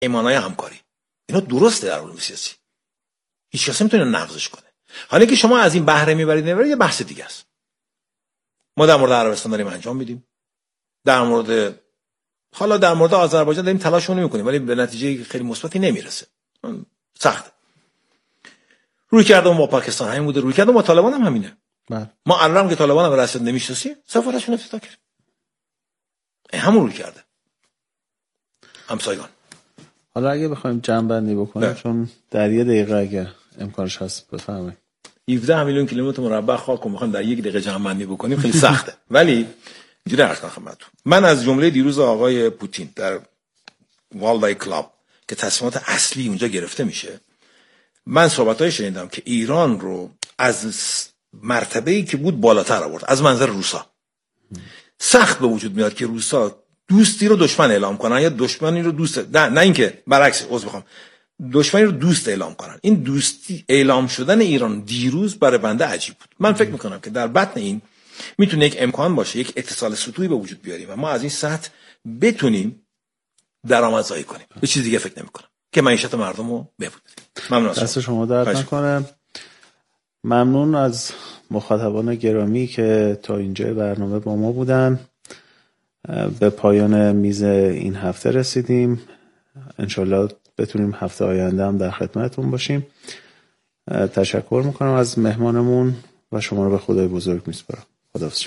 پیمانه‌های همکاری. اینا درسته در علوم سیاسی، هیچ کس نمیتونه نقضش کنه. حالا که شما از این بهره میبرید یه بحث دیگه است. ما در مورد عربستان داریم انجام میدیم، در مورد آذربایجان داریم تلاشمون میکنیم، ولی به نتیجه خیلی مثبتی نمیرسه، سخته. روی کردم با پاکستان همین بوده، روی کردم با طالبان هم همینه. ما الان که طالبان هم رسد نمیشناسیم، سفارتشون افتتاح کرد، همون روی کرده همسایگان. حالا اگه بخوایم جمع‌بندی بکنیم چون در 1 دقیقه اگر امکانش هست بفرمایید. 17 میلیون کیلومتر مربع خاک رو میخوایم در 1 دقیقه جمع‌بندی بکنیم، خیلی سخته. ولی اینجوری عرض کنم خدمتتون، من از جمله دیروز آقای پوتین در والدای کلاب که تصمیمات اصلی اونجا گرفته میشه، من صحبت‌های شنیدم که ایران رو از مرتبه‌ای که بود بالاتر آورد از منظر روسا. سخت به وجود میاد که روسا دوستی رو دشمن اعلام کنن یا دشمنی رو دوست، نه اینکه برعکس، دشمنی رو دوست اعلام کنن. این دوستی اعلام شدن ایران دیروز برای بنده عجیب بود. من فکر میکنم که در بطن این میتونه یک امکان باشه، یک اتصال سطوحی به وجود بیاریم و ما از این سطح بتونیم درآمدزایی کنیم. به چیز دیگه فکر نمیکنم که معیشت مردم رو ببود. ممنون. دست شما درد نکنه. ممنون از مخاطبان گرامی که تا اینجا برنامه با ما بودن. به پایان میز این هفته رسیدیم. انشالله بتونیم هفته آینده هم در خدمتتون باشیم. تشکر میکنم از مهمانمون و شما رو به خدای بزرگ میسپارم. خداحافظ.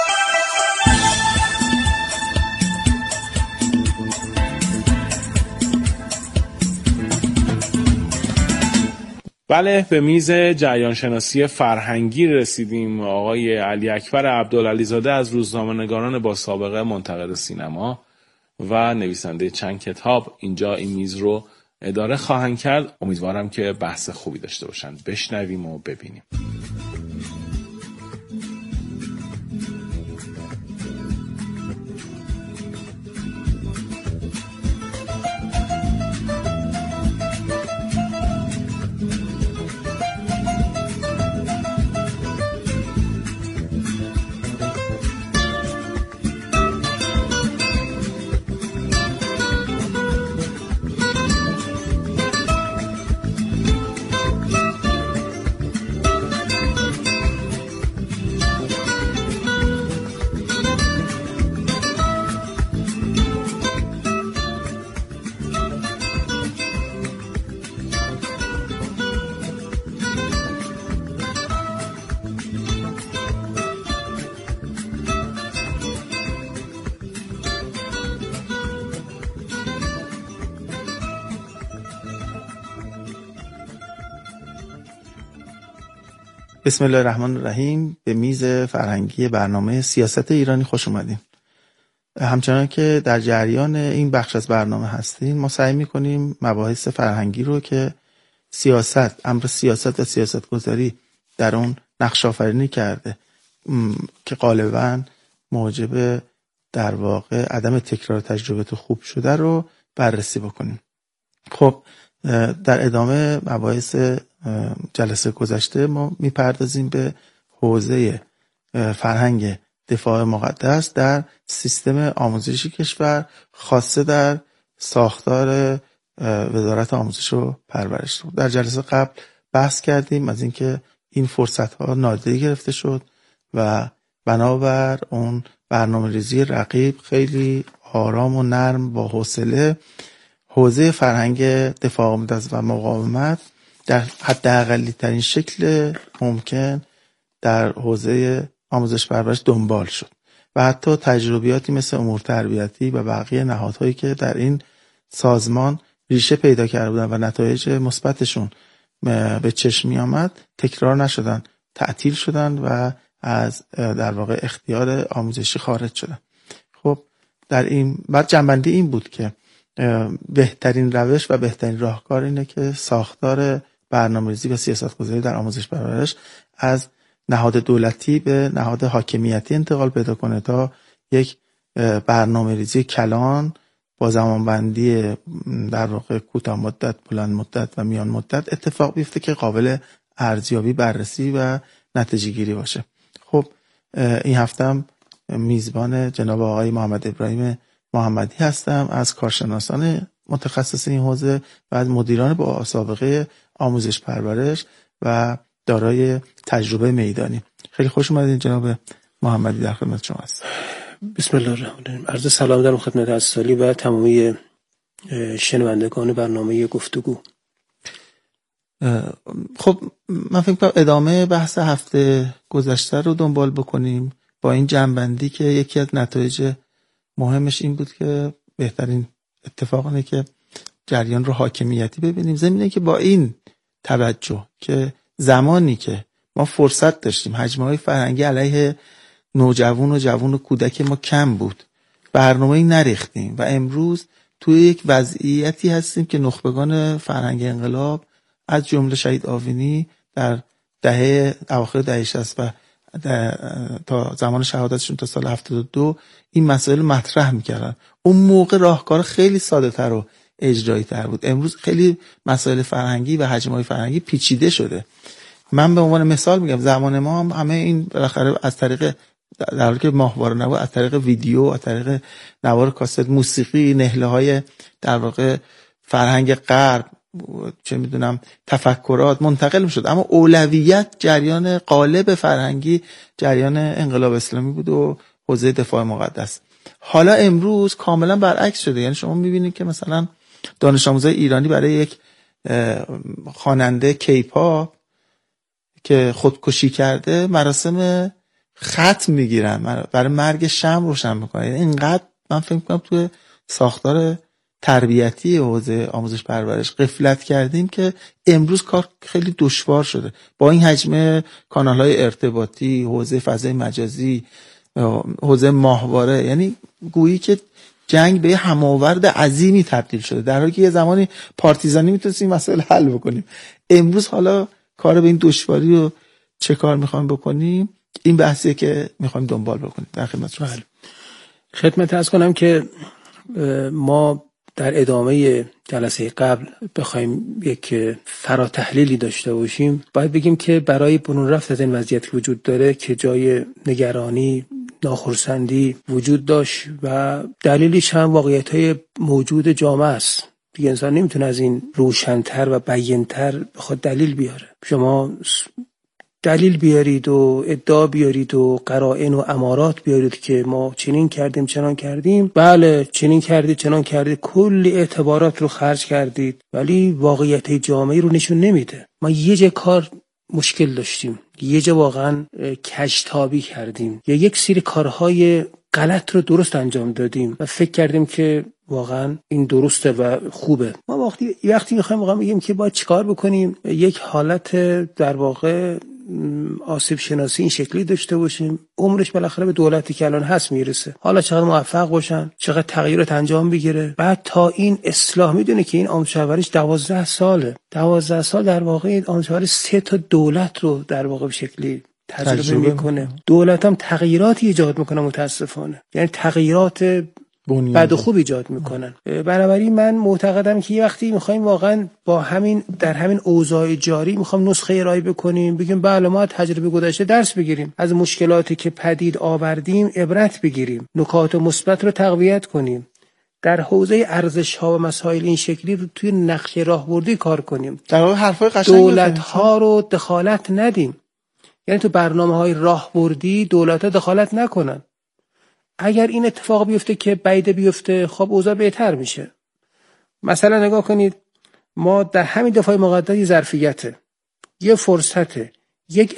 بله، به میز جریان شناسی فرهنگی رسیدیم. آقای علی اکبر عبدالعلیزاده از روزنامه‌نگاران با سابقه، منتقد سینما و نویسنده چند کتاب اینجا این میز رو اداره خواهند کرد. امیدوارم که بحث خوبی داشته باشن. بشنویم و ببینیم. بسم الله الرحمن الرحیم. به میز فرهنگی برنامه سیاست ایرانی خوش اومدین. همچنان که در جریان این بخش از برنامه هستین، ما سعی میکنیم مباحث فرهنگی رو که سیاست، امر سیاست و سیاستگذاری در اون نقش آفرینی کرده که غالباً موجب در واقع عدم تکرار تجربه خوب شده رو بررسی بکنیم. خب در ادامه مباحث جلسه گذشته ما میپردازیم به حوزه فرهنگ دفاع مقدس در سیستم آموزشی کشور، خاصه در ساختار وزارت آموزش و پرورش. در جلسه قبل بحث کردیم از اینکه این فرصت‌ها نادیده گرفته شد و بنابر اون برنامه‌ریزی رقیب خیلی آرام و نرم با حوصله حوزه فرهنگ دفاع مقدس و مقاومت در حداقلی ترین شکل ممکن در حوزه آموزش پرورش دنبال شد و حتی تجربیاتی مثل امور تربیتی و بقیه نهادهایی که در این سازمان ریشه پیدا کرده بودن و نتایج مثبتشون به چشم می آمد تکرار نشدن، تعطیل شدن و از در واقع اختیار آموزشی خارج شدن. خب در این بعد جنبندی این بود که بهترین روش و بهترین راهکار اینه که ساختار برنامه‌ریزی و سیاست‌گذاری در آموزش پرورش از نهاد دولتی به نهاد حاکمیتی انتقال پیدا کنه تا یک برنامه‌ریزی کلان با زمانبندی در واقع کوتاه مدت، بلند مدت و میان مدت اتفاق بیفته که قابل ارزیابی، بررسی و نتیجه گیری باشه. خب این هفته هم میزبان جناب آقای محمد ابراهیم محمدی هستم از کارشناسان متخصص این حوزه و از مدیران با سابقه آموزش پرورش و دارای تجربه میدانی. خیلی خوش اومدین جناب محمدی، در خدمت شما هست. بسم الله الرحمن الرحیم. عرض سلام دارم خدمت اساتید و تمامی شنوندگان برنامه گفتگو. خب من فکر کنم ادامه بحث هفته گذشته رو دنبال بکنیم با این جنبندی که یکی از نتایج مهمش این بود که بهترین اتفاق اینه که جریان رو حاکمیتی ببینیم. زمینه که با این توجه که زمانی که ما فرصت داشتیم هجمه‌های فرهنگی علیه نوجوان و جوان و کودک ما کم بود، برنامه‌ای نریختیم و امروز توی یک وضعیتی هستیم که نخبگان فرهنگ انقلاب از جمله شهید آوینی در اواخر دهه 60 و تا زمان شهادتشون تا سال 72 این مسائل مطرح میکردن. اون موقع راهکار خیلی ساده تر و اجرایی تر بود. امروز خیلی مسائل فرهنگی و هجمه‌های فرهنگی پیچیده شده. من به عنوان مثال میگم زمان ما هم همه این بالاخره از طریق، در حالی که ماهواره نبود، از طریق ویدیو، از طریق نوار کاست، موسیقی، نهله‌های در واقع فرهنگ غرب، چه میدونم تفکرات منتقل میشد، اما اولویت جریان غالب فرهنگی جریان انقلاب اسلامی بود و حوزه دفاع مقدس. حالا امروز کاملا برعکس شده. یعنی شما میبینید که مثلا دانش آموزای ایرانی برای یک خواننده کیپاپ که خودکشی کرده مراسم ختم میگیرن، برای مرگ شمع روشن میکنن. یعنی اینقدر من فکر میکنم توی ساختار تربیتی حوزه آموزش پرورش غفلت کردیم که امروز کار خیلی دشوار شده. با این حجم کانال‌های ارتباطی، حوزه فضای مجازی، حوزه ماهواره، یعنی گویی که جنگ به هماورد عظیمی تبدیل شده، در حالی که یه زمانی پارتیزانی میتونستیم مسائل حل بکنیم. امروز حالا کار به این دشواری رو چه کار میخوایم بکنیم، این بحثیه که میخوایم دنبال بکنیم. در خدمت شما. خدمت عرض کنم که ما در ادامه جلسه قبل بخوایم یک فراتحلیلی داشته باشیم، باید بگیم که برای برون رفت از این وضعیت که وجود داره که جای نگرانی، ناخرسندی وجود داشت و دلیلش هم واقعیت‌های موجود جامعه است. دیگه انسان نمیتونه از این روشن‌تر و بیان‌تر بخواد دلیل بیاره. شما دلیل بیارید و ادعا بیارید و قرائن و امارات بیارید که ما چنین کردیم چنان کردیم. بله چنین کردید چنان کردید، کلی اعتبارات رو خرج کردید، ولی واقعیت جامعه رو نشون نمیده. ما یه جای کار مشکل داشتیم، یه جا واقعا کجتابی کردیم یا یک سری کارهای غلط رو درست انجام دادیم و فکر کردیم که واقعا این درسته و خوبه. ما وقتی میخوایم واقعا بگیم که باید چیکار بکنیم، یک حالت در واقع آسیب شناسی این شکلی داشته باشیم، عمرش بالاخره به دولتی که الان هست میرسه، حالا چقدر موفق باشن، چقدر تغییرات انجام بگیره، بعد تا این اصلاح میدونه که این آموزش پرورش 12 ساله، 12 سال در واقع این آموزش پرورش 3 تا دولت رو در واقع به شکلی تجربه میکنه. دولت هم تغییراتی ایجاد میکنه متاسفانه، یعنی تغییرات بد و خوب ایجاد میکنن. بنابراین من معتقدم که یه وقتی میخوایم واقعا با همین در همین اوضاع جاری میخوام نسخه ارائه بکنیم، بگیم بله ما تجربه گذشته درس بگیریم، از مشکلاتی که پدید آوردیم عبرت بگیریم، نکات مثبت رو تقویت کنیم، در حوزه ارزش‌ها و مسائل این شکلی رو توی نقشه راهبردی کار کنیم، در واقع حرفای قشنگ دولت‌ها رو دخالت ندیم. یعنی تو برنامه‌های راهبردی دولت‌ها دخالت نکنن. اگر این اتفاق بیفته که بعید بیفته، خب اوضاع بهتر میشه. مثلا نگاه کنید، ما در همین دفاع مقدس یه ظرفیته، یه فرصته، یک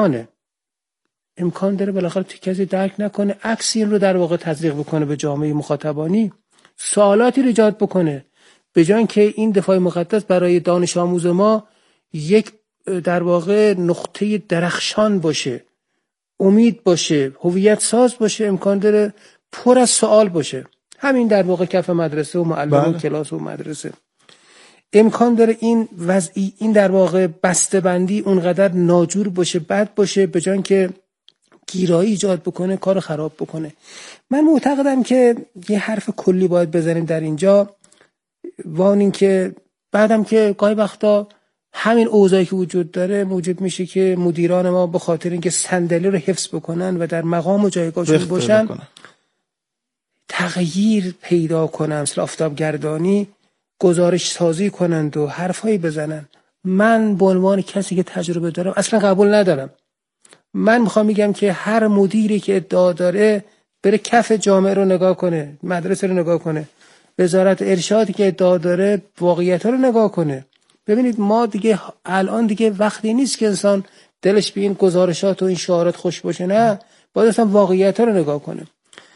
امکان داره بالاخره کسی درک نکنه، عکس این رو در واقع تزریق بکنه به جامعه مخاطبانی، سوالاتی رو ایجاد بکنه، به جای اینکه این دفاع مقدس برای دانش آموز ما یک در واقع نقطه درخشان باشه، امید باشه، هویت ساز باشه، امکان داره پر از سوال باشه. همین در واقع کف مدرسه و معلم و کلاس و مدرسه امکان داره این وضعی، این در واقع بسته‌بندی اونقدر ناجور باشه، بد باشه، به جای اینکه گیرایی ایجاد بکنه، کار خراب بکنه. من معتقدم که یه حرف کلی باید بزنیم در اینجا، وان این که بعدم که گاهی وقتا همین اوضاعی که وجود داره موجب میشه که مدیران ما به خاطر اینکه صندلی رو حفظ بکنن و در مقام و جایگاهشون باشن تغییر پیدا کنن، مثل آفتابگردانی گزارش سازی کنند و حرفایی بزنن. من به عنوان کسی که تجربه دارم اصلا قبول ندارم. من میخوام بگم که هر مدیری که ادعا داره بره کف جامعه رو نگاه کنه، مدرسه رو نگاه کنه، وزارت ارشادی که ادعا داره واقعیت رو نگاه کنه. ببینید ما دیگه الان دیگه وقتی نیست که انسان دلش به این گزارشات و این شعارات خوش باشه، نه، باید اصلا واقعیت رو نگاه کنه.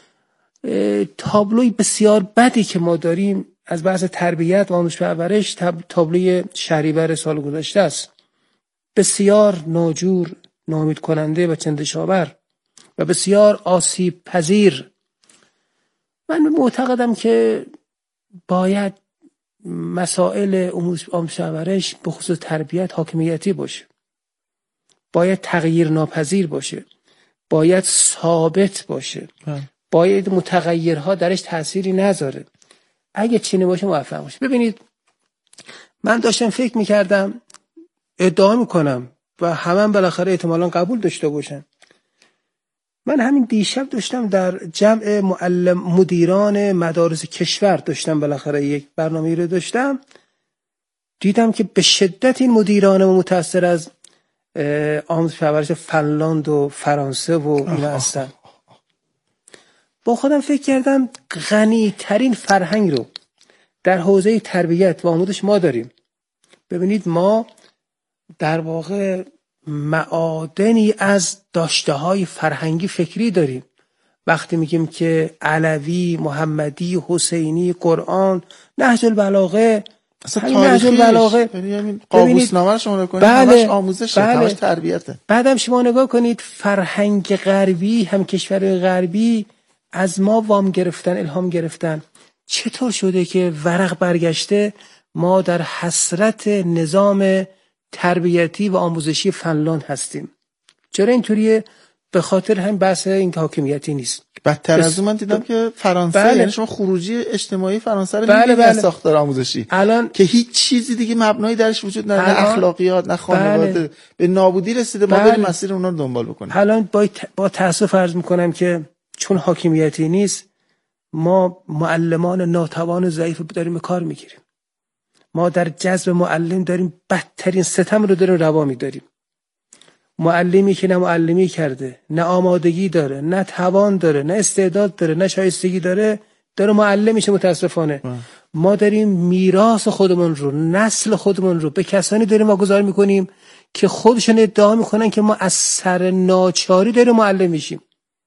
تابلوی بسیار بدی که ما داریم از بحث تربیت و آموزش پرورش تابلوی شهریور سال گذشته است. بسیار ناجور، ناامید کننده و چندشاور و بسیار آسیب پذیر. من معتقدم که باید مسائل آموزش پرورش به خصوص تربیت حاکمیتی باشه، باید تغییر ناپذیر باشه، باید ثابت باشه، باید متغیرها درش تأثیری نذاره. اگه چنین باشه موفق باشه. ببینید من داشتم فکر میکردم، ادعا میکنم و همه بالاخره احتمالاً قبول داشته باشن، من همین دیشب داشتم در جمع مدیران مدارس کشور داشتم بالاخره یک برنامه‌ای رو داشتم، دیدم که به شدت این مدیران متأثر از آموزش پرورش فنلاند و فرانسه و اینا هستن. با خودم فکر کردم غنی ترین فرهنگ رو در حوزه تربیت و آموزش ما داریم. ببینید ما در واقع معادنی از داشته‌های فرهنگی فکری داریم. وقتی میگیم که علوی، محمدی، حسینی، قرآن، نهج البلاغه، نهج البلاغه، یعنی قاموسنامه رو شما نگاه کنید، همش آموزشه، همش تربیته. بعدم شما نگاه کنید فرهنگ غربی، هم کشورهای غربی از ما وام گرفتن، الهام گرفتن. چطور شده که ورق برگشته ما در حسرت نظام تربیتی و آموزشی فنلاند هستیم؟ چرا اینطوریه؟ به خاطر هم بحث این حاکمیتی نیست. بدتر از اون من دیدم که فرانسه، یعنی شما خروجی اجتماعی فرانسه رو می‌بینید از ساختار آموزشی الان که هیچ چیزی دیگه مبنایی درش وجود نداره، نه اخلاقیات، نه خانواده، به نابودی رسیده. ما بریم مسیر اونا رو دنبال بکنیم. الان با تأسف عرض می‌کنم که چون حاکمیتی نیست، ما معلمان ناتوان و ضعیف داریم به کار می‌گیریم. ما در جذب معلم داریم بدترین ستم رو داریم روا می‌داریم. معلمی که نه معلمی کرده، نه آمادگی داره، نه توان داره، نه استعداد داره، نه شایستگی داره معلم میشه. متاسفانه ما داریم میراث خودمون رو، نسل خودمون رو به کسانی داریم واگذار میکنیم که خودشون ادعا میکنن که ما از سر ناچاری داریم معلم میشیم.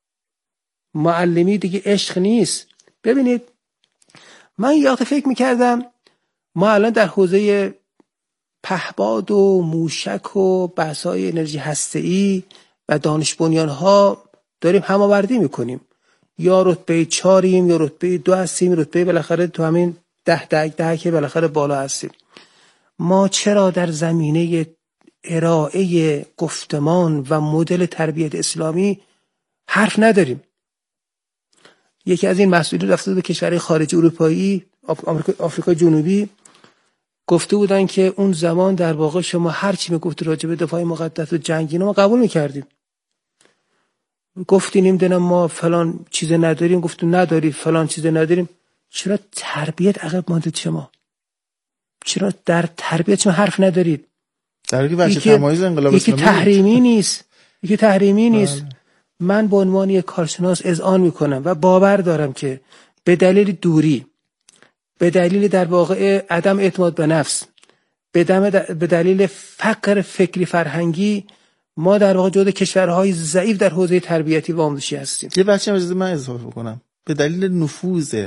معلمی دیگه عشق نیست. ببینید من یه وقت فکر میکردم ما الان در حوزه پهباد و موشک و بحث‌های انرژی هسته‌ای و دانش بنیان‌ها داریم هماوردی میکنیم. یا رتبه 4یم یا رتبه 2 هستیم، رتبه بالاخره تو همین 10 که بالاخره بالا هستیم. ما چرا در زمینه ارائه گفتمان و مدل تربیت اسلامی حرف نداریم؟ یکی از این مسئولین رفته به کشورهای خارجی اروپایی، آفریقای جنوبی، گفته بودن که اون زمان در واقع شما هر چی میگفت راجع به دفاع مقدس و جنگ اینا ما قبول میکردیم. گفتین نمیدونم ما فلان چیز نداریم، گفتون نداری فلان چیز نداریم. چرا تربیت عقب مانده شما؟ چرا در تربیت شما حرف ندارید؟ در حالی بچه تمایز انقلاب اسلامی یکی تحریمی نیست. من به عنوان یک کارشناس اذعان میکنم و باور دارم که به دلیل دوری، به دلیل در واقع عدم اعتماد به نفس، به دلیل فقر فکری فرهنگی، ما در واقع جزو کشورهای ضعیف در حوزه تربیتی و آموزشی هستیم. یه بچه اجازه من اضافه بکنم. به دلیل نفوذ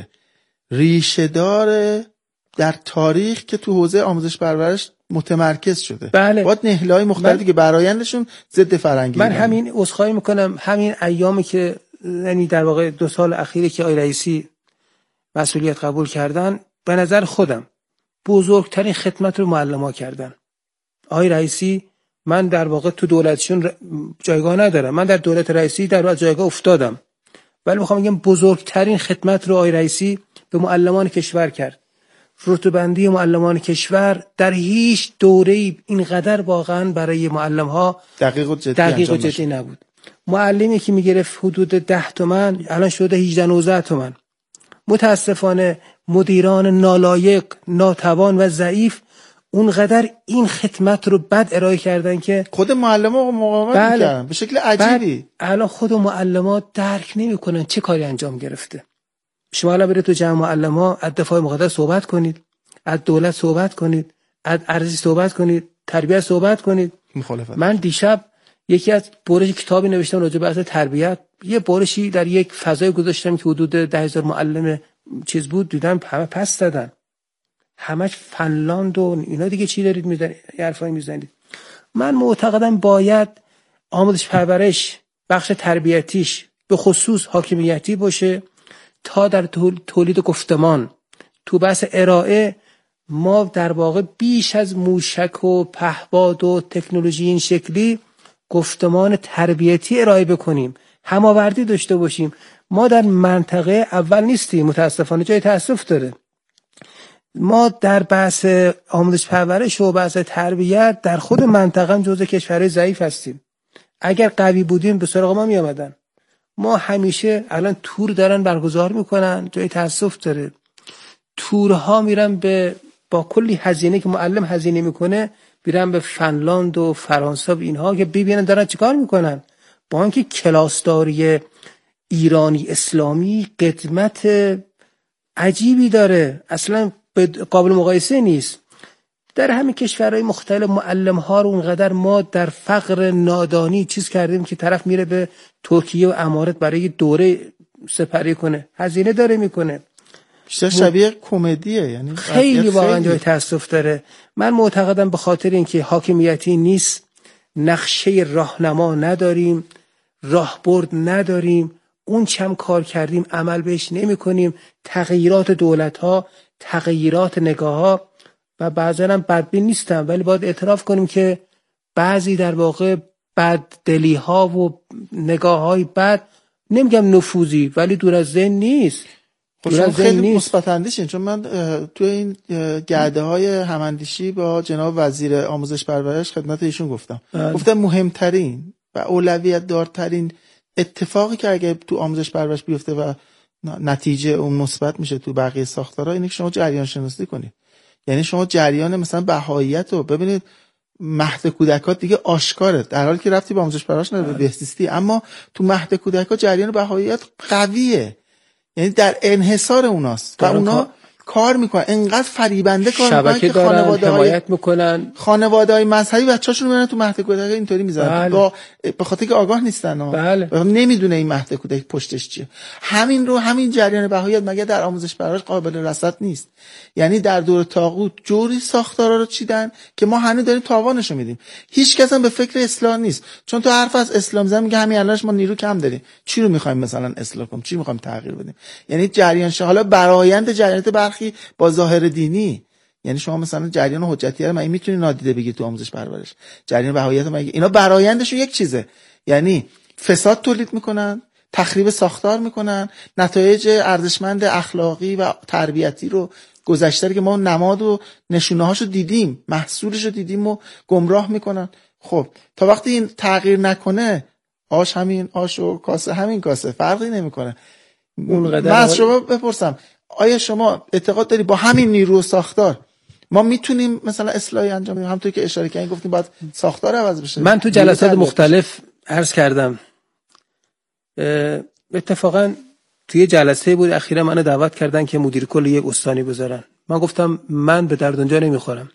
ریشه‌دار در تاریخ که تو حوزه آموزش پرورش متمرکز شده. بله. با نهله‌های مختلفی که برآیندشون ضد فرهنگی. من همین عذرخواهی میکنم، همین ایامی که یعنی در واقع 2 سال اخیری که آقای رئیسی مسئولیت قبول کردن، به نظر خودم بزرگترین خدمت رو معلم‌ها کردن. آقای رئیسی، من در واقع تو دولتشون جایگاه ندارم، من در دولت رئیسی در جایگاه افتادم، ولی میخوام بگم بزرگترین خدمت رو آقای رئیسی به معلمان کشور کرد. رتبه‌بندی معلمان کشور در هیچ دوره‌ای اینقدر واقعا برای معلم‌ها دقیق و جدی نبود. معلمی که میگرفت حدود 10 تومن الان شده 18-19 تومن. متاسفانه مدیران نالایق، ناتوان و ضعیف اونقدر این خدمت رو بد ارائه کردن که خود معلم‌ها مقاومت می‌کردن به شکل عجیبی. الان خود معلم‌ها درک نمی‌کنن چه کاری انجام گرفته. شما الان برید تو جمع معلم‌ها از دفاع مقدس صحبت کنید، از دولت صحبت کنید، از ارزش صحبت کنید، تربیت صحبت کنید. مخالفت. من دیشب یکی از برش کتابی نوشتم راجع به اصل تربیت، یه برشی در یک فضای گذاشتم که حدود 10,000 معلم چیز بود، دیدم همه پس دادن، همش فنلاند و اینا دیگه چی دارید میزنید، حرفایی میزنید. من معتقدم باید آموزش پرورش بخش تربیتیش به خصوص حاکمیتی باشه تا در تولید گفتمان تو بحث ارائه ما در واقع بیش از موشک و پهباد و تکنولوژی این شکلی گفتمان تربیتی ارائه بکنیم، هماوردی داشته باشیم. ما در منطقه اول نیستیم، متاسفانه جای تأسف داره. ما در بحث آموزش پرورش و بحث تربیت در خود منطقه هم جزو کشورهای ضعیف هستیم. اگر قوی بودیم به سراغ ما می آمدن. ما همیشه الان تور دارن برگزار میکنن، جای تأسف داره. تورها میرن با کلی هزینه که معلم هزینه میکنه میرن به فنلاند و فرانسه و اینها که ببینن دارن چیکار میکنن. با اینکه کلاسداری ایرانی اسلامی قدمت عجیبی داره، اصلا قابل مقایسه نیست. در همین کشورهای مختلف معلم ها رو اونقدر ما در فقر نادانی چیز کردیم که طرف میره به ترکیه و امارات برای دوره سپری کنه، هزینه داره میکنه. بیشتر شبیه کمدیه، یعنی خیلی واقعا جای تأسف داره. من معتقدم به خاطر اینکه حاکمیتی نیست، نقشه راهنما نداریم، راهبرد نداریم، اون چم کار کردیم عمل بهش نمی کنیم. تغییرات دولت ها، تغییرات نگاه ها، و بعضا هم بدبین نیستم ولی باید اعتراف کنیم که بعضی در واقع بددلی ها و نگاه های بد، نمیگم نفوذی ولی دور از ذهن نیست. خب خیلی مثبت اندیشین، چون من تو این گرده های هماندیشی با جناب وزیر آموزش پرورش خدمت ایشون گفتم مهمترین و اولویت دارترین اتفاقی که اگه تو آموزش پرورش بیفته و نتیجه اون مثبت میشه تو بقیه ساختارها اینه که شما جریان شناسی کنید. یعنی شما جریان مثلا بهاییت رو ببینید، مهد کودکات دیگه آشکاره، در حالی که رفتی با آموزش پرورش نداره، بهزیستی، اما تو مهد کودکات جریان بهاییت قویه، یعنی در انحصار اوناست و اونا کار میکنن، انقدر فریبنده کار میکنن که حمایت میکنن، خانواده‌های مذهبی بچه‌شون رو میبرن تو مهد کودک اینطوری میذارن. بله. به خاطر که آگاه نیستن، بله. نمیدونه این مهد کودک پشتش چیه. همین جریان بهاییت مگه در آموزش پرورش قابل رصد نیست؟ یعنی در دور طاغوت جوری ساختارا رو چیدن که ما هنوز داریم تاوانش رو میدیم. هیچ کس هم به فکر اصلاح نیست، چون تو حرف از اسلام زدن میگه همین الانش ما نیرو کم داریم، چی رو میخوایم مثلا اصلاح کنیم، چی میخوایم تغییر بدیم. یعنی جریان حالا برآیند جریانات برخی با ظاهر دینی، یعنی شما مثلا جریان حجتیه رو میتونی نادیده بگیری تو آموزش پرورش، جریان بهاییت مگه اینا برآیندشون یک چیزه، یعنی فساد تولید میکنن، تخریب ساختار میکنن، نتایج ارزشمند اخلاقی و تربیتی رو گذشته که ما نماد و نشونه هاشو دیدیم، محصولشو دیدیم و گمراه میکنن. خب تا وقتی این تغییر نکنه، آش همین آش و کاسه همین کاسه، فرقی نمیکنه. من از شما بپرسم، آیا شما اعتقاد داری با همین نیرو و ساختار ما میتونیم مثلا اصلاحی انجام بدیم؟ همونطور که اشاره کردین گفتیم باید ساختار عوض بشه. من تو جلسات مختلف عرض کردم، اتفاقا توی جلسه بود اخیرا منو دعوت کردن که مدیر کل یک استانی بذارن. من گفتم من به درد اونجا نمیخورم،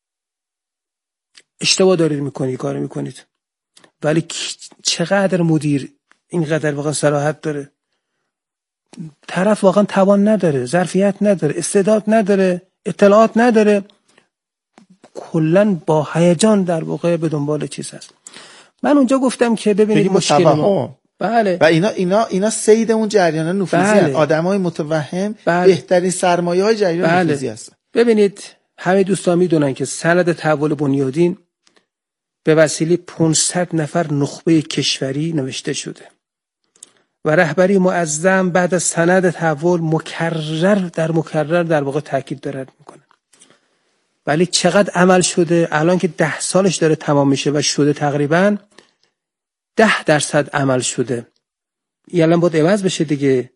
اشتباه دارید میکنید، کار میکنید، ولی چقدر مدیر اینقدر واقعا صلاحیت داره؟ طرف واقعا توان نداره، ظرفیت نداره، استعداد نداره، اطلاعات نداره، کلا با هیجان در واقع به دنبال چیز هست. من اونجا گفتم که ببینید مشکل ما، بله، و اینا سید اون جریان نفوذی هستن، آدمای متوهم، بله، بهترین سرمایه‌های جریان نفوذی هستن. ببینید همه دوستان میدونن که سند تحول بنیادین به وسیله 500 نفر نخبه کشوری نوشته شده و رهبری معظم بعد از سند تحول مکرر در واقع تاکید دارد میکنه. ولی چقدر عمل شده؟ الان که 10 سالش داره تمام میشه و شده تقریبا 10% عمل شده. الان باید عوض بشه دیگه.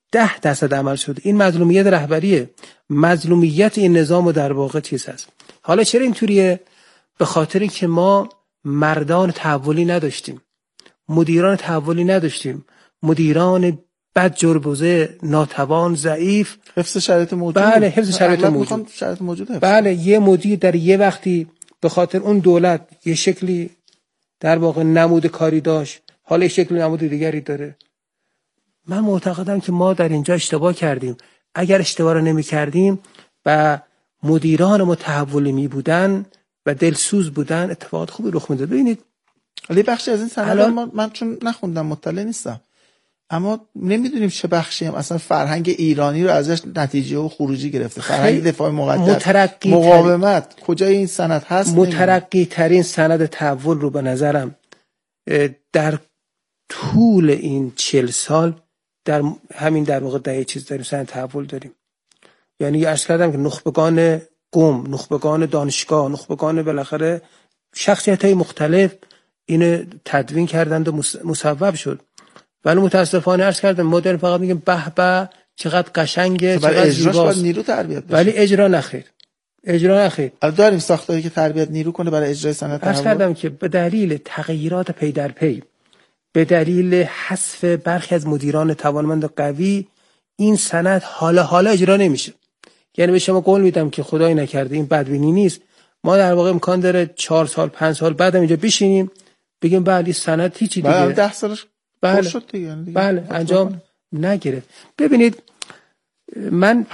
10% عمل شده. این مظلومیت رهبریه، مظلومیت این نظام در واقع چیز هست. حالا چرا اینطوریه؟ به خاطر اینکه ما مردان تحولی نداشتیم، مدیران تحولی نداشتیم، مدیران بد جربوزه، ناتوان، ضعیف. حفظ شرایط موجود. بله، حفظ شرایط موجود. شرایط موجود حفظ. بله، یه مدیر در یه وقتی به خاطر اون دولت یه شکلی در واقع نمود کاری داشت، حالا یه شکل نمود دیگری داره. من معتقدم که ما در اینجا اشتباه کردیم. اگر اشتباه رو نمی کردیم و مدیران ما تحولی می بودن و دلسوز بودن، اتفاقات خوبی رخ میداد. ببینید ولی بخشی از این سند من چون نخوندم مطلع نیستم، اما نمیدونیم چه بخشی هم اصلا فرهنگ ایرانی رو ازش نتیجه و خروجی گرفته. فرهنگ دفاع مقدس، مقاومت، کجای این سند هست؟ مترقی ترین سند تحول رو به نظرم در طول این 40 سال در همین در واقع دهه چیز داریم، سند تحول داریم. یعنی عرض کردم که نخبگان قوم، نخبگان دانشگاه، نخبگان بالاخره شخصیت‌های مختلف اینو تدوین کردند و مصوب شد. ولی متاسفانه عرض کردم ما داریم فقط میگیم به به چقدر قشنگه، چقدر زیباست، نیرو تربیت بشه. ولی اجرا نخیر. داریم ساختاری که تربیت نیرو کنه برای اجرای سند تحول. عرض کردم که به دلیل تغییرات پی در پی، به دلیل حذف برخی از مدیران توانمند و قوی، این سند حالا اجرا نمیشه. یعنی به شما قول میدم که خدای نکرده این بدبینی نیست، ما در واقع امکان داره 4 سال 5 سال بعدم اینجا بشینیم بگیم بله سند هیچی دیگه، بله 10 سالش شد دیگه. بله انجام نگرفت. ببینید من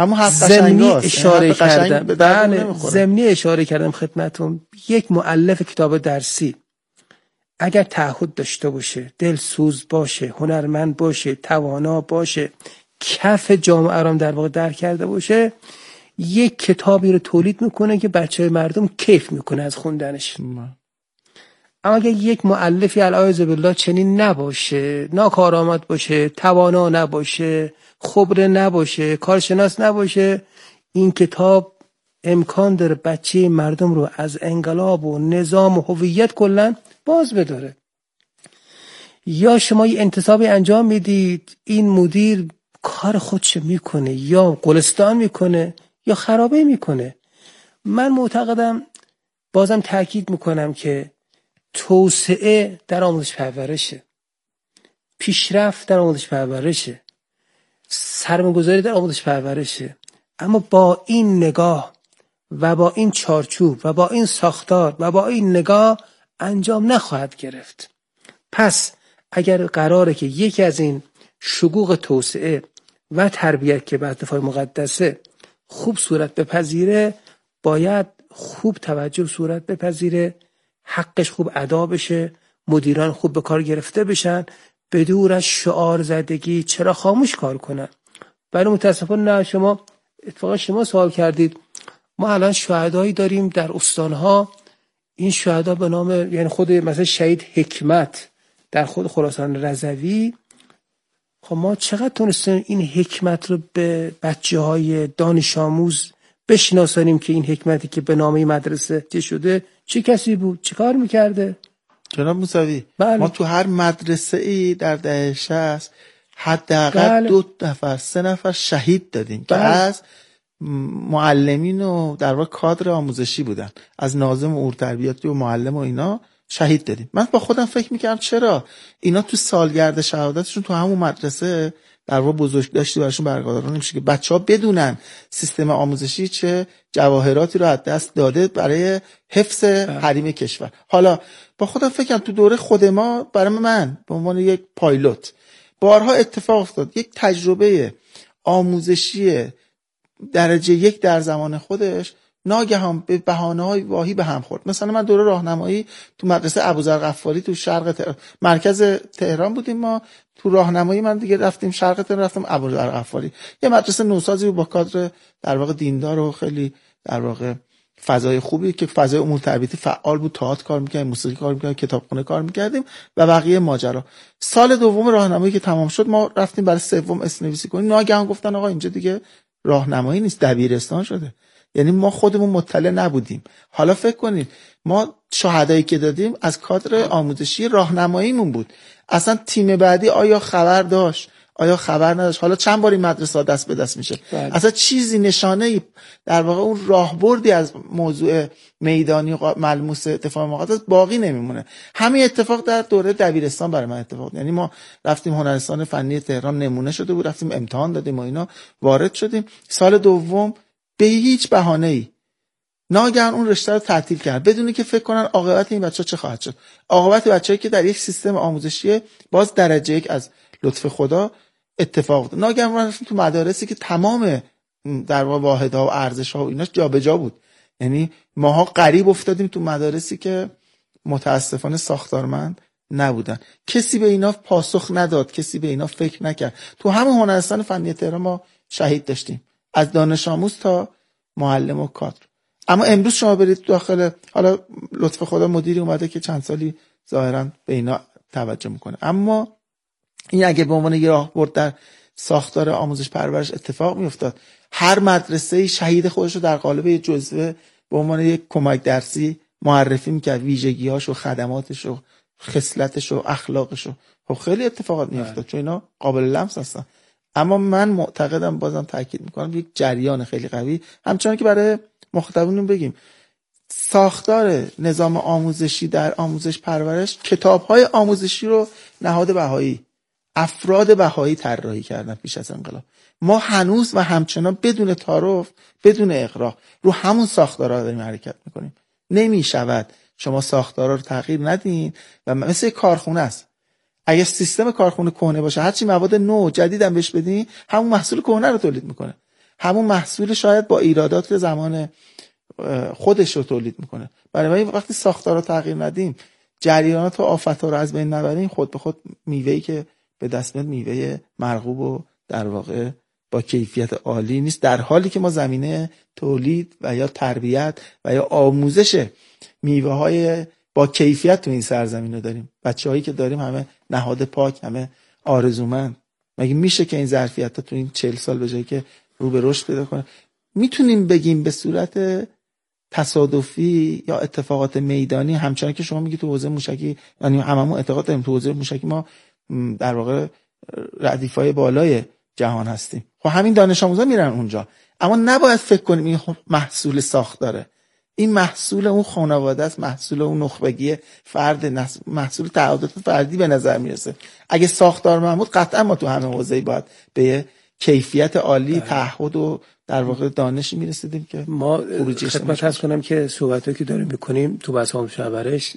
ضمنی اشاره کردم خدمتتون. یک مؤلف کتاب درسی اگر تعهد داشته باشه، دلسوز باشه، هنرمند باشه، توانا باشه، کف جامعه را در واقع درک کرده باشه، یک کتابی رو تولید میکنه که بچه مردم کیف میکنه از خوندنش. اما اگر یک مؤلفی العیاذ بالله چنین نباشه، ناکارآمد باشه، توانا نباشه، خبره نباشه، کارشناس نباشه، این کتاب امکان داره بچه مردم رو از انقلاب و نظام و هویت کلا باز بداره. یا شما یه انتصابی انجام میدید، این مدیر کار خودش میکنه یا گلستان میکنه یا خرابه میکنه. من معتقدم، بازم تاکید میکنم که توسعه در آموزش پرورشه، پیشرفت در آموزش پرورشه، سرمایه‌گذاری در آموزش پرورشه، اما با این نگاه و با این چارچوب و با این ساختار و با این نگاه انجام نخواهد گرفت. پس اگر قراره که یکی از این شقوق توسعه و تربیت که به دفاع مقدسه خوب صورت بپذیره، باید خوب توجه صورت بپذیره، حقش خوب ادا بشه، مدیران خوب به کار گرفته بشن، بدون از شعار زدگی چرا خاموش کار کنن. ولی متاسفانه نه. شما سوال کردید، ما الان شهدایی داریم در استانها، این شهدا به نام، یعنی خود مثلا شهید حکمت در خود خراسان رضوی، خب ما چقدر تونستیم این حکمت رو به بچه‌های دانش آموز بشناسانیم که این حکمتی که به نام مدرسه چه شده چه کسی بود، چه کار میکرده؟ جناب موسوی، بله. ما تو هر مدرسه ای در دهه 60 حداقل 2 نفر 3 نفر شهید دادیم که از معلمین و در واقع کادر آموزشی بودن، از ناظم امور تربیتی و معلم و اینا شهید دادیم. من با خودم فکر میکردم چرا اینا تو سالگرد شهادتشون تو همون مدرسه در واقع بزرگداشتی براشون برگزار نمیشه که بچه‌ها بدونن سیستم آموزشی چه جواهراتی رو از دست داده برای حفظ حریم کشور. حالا با خودم فکر کردم تو دوره خود ما، برای من به عنوان یک پایلوت بارها اتفاق افتاد یک تجربه آموزشی درجه 1 در زمان خودش ناگهان به بهانه‌های واهی به هم خورد. مثلا من دوره راهنمایی تو مدرسه ابوذر غفاری تو شرق تهران، مرکز تهران بودیم ما، تو راهنمایی من دیگه رفتیم شرق تهران، رفتم ابوذر غفاری، یه مدرسه نوسازی با کادر در واقع دیندار و خیلی در واقع فضای خوبی که فضای امور تربیتی فعال بود، تئاتر کار می‌کردیم، موسیقی کار می‌کردیم، کتابخونه کار می‌کردیم و بقیه ماجرا. سال دوم راهنمایی که تمام شد، ما رفتیم برای سوم اسم‌نویسی کنیم، ناگهان گفتن آقا اینجا دیگه راهنمایی نیست، دبیرستان شده. یعنی ما خودمون مطلع نبودیم. حالا فکر کنید ما شهادایی که دادیم از کادر آموزشی راهنماییمون بود. اصلا تیم بعدی آیا خبر داشت؟ آیا خبر نداشت حالا چند بار این مدرسه دست به دست میشه؟ اصلا چیزی نشانه در واقع اون راهبردی از موضوع میدانی ملموس اتفاق مقدس باقی نمیمونه. همین اتفاق در دوره دبیرستان برای من اتفاق، یعنی ما رفتیم هنرستان فنی تهران، نمونه شده بود، رفتیم امتحان دادیم و اینا، وارد شدیم. سال دوم به هیچ بهانه‌ای ناگهان اون رشته رو تعطیل کرد بدون که فکر کنن عاقبت این بچه‌ها چه خواهد شد. عاقبت بچه‌ای که در یک سیستم آموزشی باز درجه یک از لطف خدا اتفاق افتاد. ناگهان ما رفتیم تو مدارسی که تمام در واقع واحدها و ارزش‌ها و ایناش جابجا بود. یعنی ماها غریب افتادیم تو مدارسی که متاسفانه ساختارمند نبودن. کسی به اینا پاسخ نداد، کسی به اینا فکر نکرد. تو همون هنرستان فنی تهران ما شهید داشتیم، از دانش آموز تا معلم و کادر. اما امروز شما برید داخل، حالا لطف خدا مدیری اومده که چند سالی ظاهرا به اینا توجه میکنه، اما این اگه به عنوان یه راهبرد در ساختار آموزش پرورش اتفاق میافتاد، هر مدرسه‌ای شهید خودش رو در قالب یه جزوه به عنوان یک کمک درسی معرفی میکرد، ویژگی‌هاش و خدماتش و خصلتش و اخلاقش رو، خب خیلی اتفاقات میافتاد چون اینا قابل لمس هستن. اما من معتقدم، بازم تاکید میکنم، یک جریان خیلی قوی، همچنان که برای مخاطبونون بگیم، ساختار نظام آموزشی در آموزش پرورش، کتاب‌های آموزشی رو نهاد بهایی، افراد بهایی طراحی کردن پیش از انقلاب. ما هنوز و همچنان بدون تعارف، بدون اقرار رو همون ساختارها داریم حرکت میکنیم. نمیشود شما ساختارها رو تغییر ندین و مثل کارخونه است. اگه سیستم کارخونه کهنه باشه، هرچی مواد نو جدید هم بهش بدین، همون محصول کهنه رو تولید میکنه، همون محصول شاید با ایرادات زمان خودش رو تولید میکنه. برای وقتی ساختارها تغییر ندیم، جریانات و آفت‌ها رو از بین نبریم، خود به خود میوه‌ای که به دست میاد میوه مرغوب و در واقع با کیفیت عالی نیست، در حالی که ما زمینه تولید و یا تربیت و یا آموزش میوه‌های با کیفیت تو این سرزمین رو داریم. بچه‌هایی که داریم همه نهاد پاک، همه آرزومند. مگه میشه که این ظرفیت‌ها تو این 40 سال به جایی که رو به رشد پیدا کنه؟ میتونیم بگیم به صورت تصادفی یا اتفاقات میدانی، همچنان که شما میگی تو حوزه موشکی، یعنی هممون اعتقاد داریم تو حوزه موشکی ما در واقع ردیفای بالای جهان هستیم. خب همین دانش آموزا میرن اونجا، اما نباید فکر کنیم این محصول ساختاره. این محصول اون خانواده است، محصول اون نخبگی فرد، محصول تعهدات فردی به نظر میرسه. اگه ساختار محمود، قطعا ما تو همه حوزه‌ای باید به کیفیت عالی تعهد و در واقع دانشی میرسیدیم که ما خدمت عرض کنم که صحبتایی که داریم میکنیم تو بحث آموزش پرورش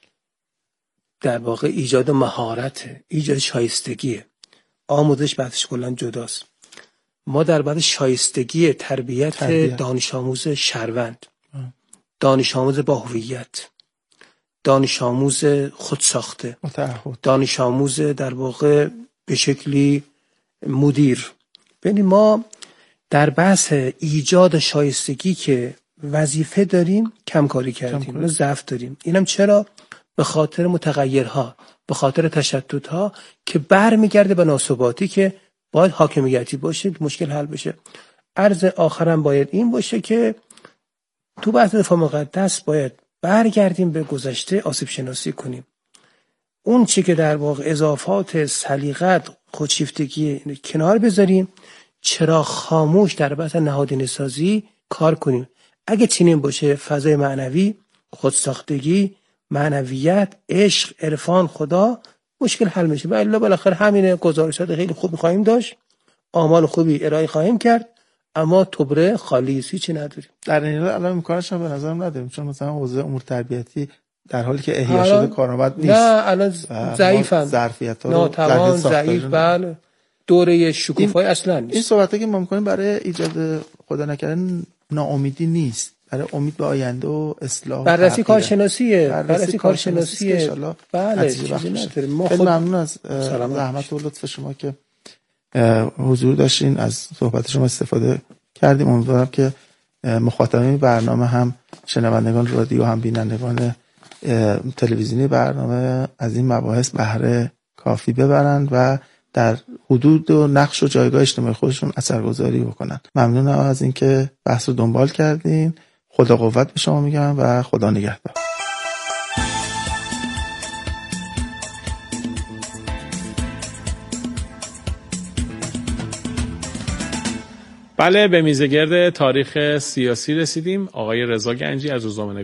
در واقع ایجاد مهارت، ایجاد شایستگی. آموزش بحثش کلا جداست. ما در بعد شایستگی تربیت دانش آموز شهروند، دانش آموز با هویت، دانش آموز خودساخته، دانش آموز در واقع به شکلی مدیر. یعنی ما در بحث ایجاد شایستگی که وظیفه داریم کمکاری کردیم و ضعف داریم. اینم چرا؟ به خاطر متغیرها، به خاطر تشتتها که برمیگرده به ناثباتی که باید حاکمیتی باشه مشکل حل بشه. عرض آخرم باید این باشه که تو بحث دفاع مقدس باید برگردیم به گذشته، آسیب شناسی کنیم. اون چی که در واقع اضافات سلیقت، خودشیفتگی کنار بذاریم، چرا خاموش در بحث نهادینه سازی کار کنیم. اگه چنین باشه، فضای معنوی، خودساختگی، معنویت، عشق، عرفان، خدا، مشکل حل میشه. الا بالاخره همین گزارشات خیلی خوب می‌خوایم داشت، آمال خوبی ارائه خواهیم کرد، اما تبره خالی هیچی نداریم. در این حال الان امکانش هم به نظرم نداریم، چون مثلا حوزه امور تربیتی در حالی که احیا شده کارآمد نیست. نه الان ضعیفن، ظرفیت‌ها ناتوان، ضعیف، بله، دوره شکوفای اصلا نیست. این صحبتایی که ما می‌کنیم برای ایجاد خدا نکرده ناامیدی نیست، برای امید به آینده و اصلاح. بررسی کارشناسیه، بررسی کارشناسیه. بله، چیزی نداریم. ما خیلی ممنون از زحمت و لطف شما که حضور داشتین، از صحبت شما استفاده کردیم. امیدوارم که مخاطبین برنامه، هم شنوندگان رادیو، هم بینندگان تلویزیونی برنامه از این مباحث بهره کافی ببرند و در حدود و نقش و جایگاه اجتماعی خودشون اثرگذاری بکنن. ممنونم از اینکه بحث رو دنبال کردین. خدا قوت به شما میگم و خدا نگهدار. بله، به میزگرد تاریخ سیاسی رسیدیم. آقای رضا گنجی از روزنامه